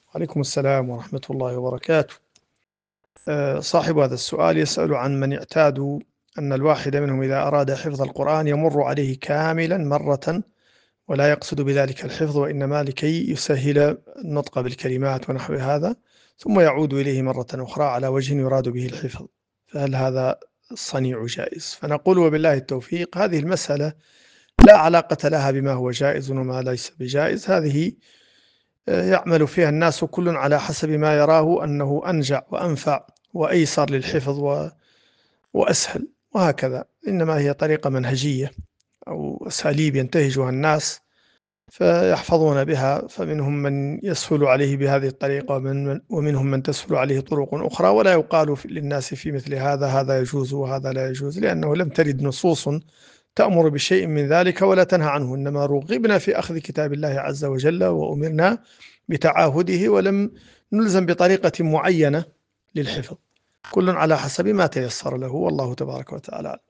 وعليكم السلام ورحمة الله وبركاته. صاحب هذا السؤال يسأل عن من يعتاد أن الواحد منهم إذا أراد حفظ القرآن يمر عليه كاملا مرة ولا يقصد بذلك الحفظ وإنما لكي يسهل النطق بالكلمات ونحو هذا، ثم يعود إليه مرة أخرى على وجه يراد به الحفظ، فهل هذا الصنيع جائز؟ فنقول وبالله التوفيق، هذه المسألة لا علاقة لها بما هو جائز وما ليس بجائز. هذه يعمل فيها الناس كل على حسب ما يراه أنه أنجع وأنفع وأيسر للحفظ وأسهل، وهكذا. إنما هي طريقة منهجية أو أساليب ينتهجها الناس فيحفظون بها، فمنهم من يسهل عليه بهذه الطريقة ومنهم من تسهل عليه طرق أخرى، ولا يقال للناس في مثل هذا يجوز وهذا لا يجوز، لأنه لم ترد نصوص تأمر بشيء من ذلك ولا تنهى عنه، إنما رغبنا في أخذ كتاب الله عز وجل وأمرنا بتعاهده، ولم نلزم بطريقة معينة للحفظ، كل على حسب ما تيسر له، والله تبارك وتعالى.